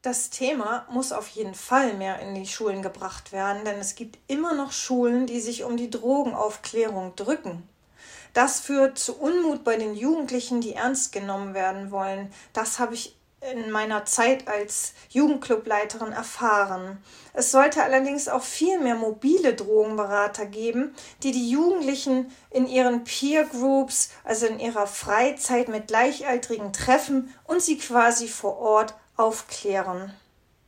Das Thema muss auf jeden Fall mehr in die Schulen gebracht werden, denn es gibt immer noch Schulen, die sich um die Drogenaufklärung drücken. Das führt zu Unmut bei den Jugendlichen, die ernst genommen werden wollen. Das habe ich in meiner Zeit als Jugendclubleiterin erfahren. Es sollte allerdings auch viel mehr mobile Drogenberater geben, die die Jugendlichen in ihren Peer Groups, also in ihrer Freizeit mit Gleichaltrigen treffen und sie quasi vor Ort aufklären.